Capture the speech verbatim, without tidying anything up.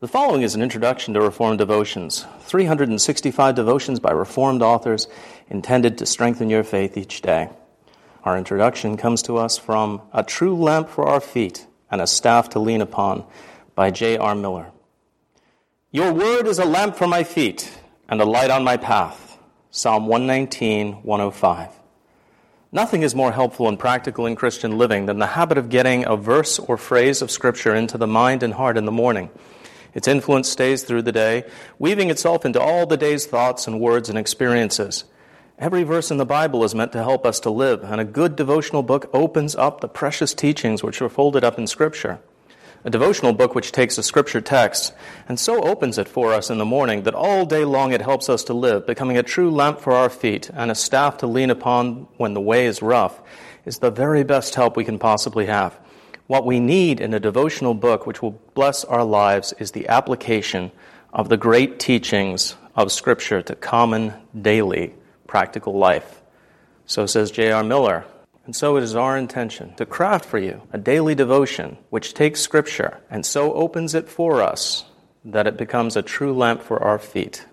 The following is an introduction to Reformed devotions, three hundred sixty-five devotions by Reformed authors intended to strengthen your faith each day. Our introduction comes to us from A True Lamp for Our Feet and a Staff to Lean Upon by J R Miller. Your word is a lamp for my feet and a light on my path. Psalm one nineteen, one oh five. Nothing is more helpful and practical in Christian living than the habit of getting a verse or phrase of Scripture into the mind and heart in the morning. Its influence stays through the day, weaving itself into all the day's thoughts and words and experiences. Every verse in the Bible is meant to help us to live, and a good devotional book opens up the precious teachings which are folded up in Scripture. A devotional book which takes a Scripture text and so opens it for us in the morning that all day long it helps us to live, becoming a true lamp for our feet and a staff to lean upon when the way is rough, is the very best help we can possibly have. What we need in a devotional book which will bless our lives is the application of the great teachings of Scripture to common, daily, practical life. So says J R Miller, and so it is our intention to craft for you a daily devotion which takes Scripture and so opens it for us that it becomes a true lamp for our feet